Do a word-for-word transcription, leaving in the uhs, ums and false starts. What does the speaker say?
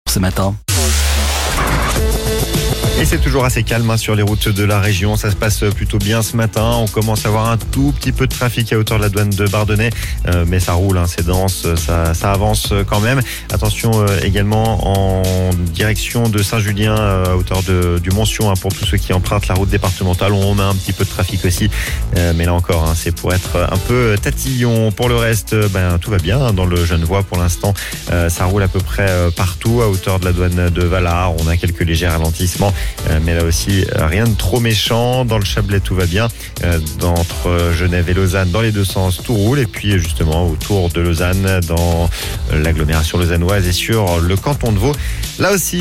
ce matin. Et c'est toujours assez calme hein, sur les routes de la région. Ça se passe plutôt bien ce matin. On commence à avoir un tout petit peu de trafic à hauteur de la douane de Bardonnay. Euh, mais ça roule, hein, c'est dense, ça, ça avance quand même. Attention euh, également en direction de Saint-Julien, euh, à hauteur de, du Montsion, hein, pour tous ceux qui empruntent la route départementale. On a un petit peu de trafic aussi. Euh, mais là encore, hein, c'est pour être un peu tatillon. Pour le reste, ben, tout va bien hein, dans le Genevois pour l'instant. Euh, ça roule à peu près euh, partout à hauteur de la douane de Valard. On a quelques légers ralentissements. Euh, mais là aussi, euh, rien de trop méchant. Dans le Chablais, tout va bien. Euh, entre euh, Genève et Lausanne, dans les deux sens, tout roule. Et puis, justement, autour de Lausanne, dans euh, l'agglomération lausannoise et sur le canton de Vaud, là aussi,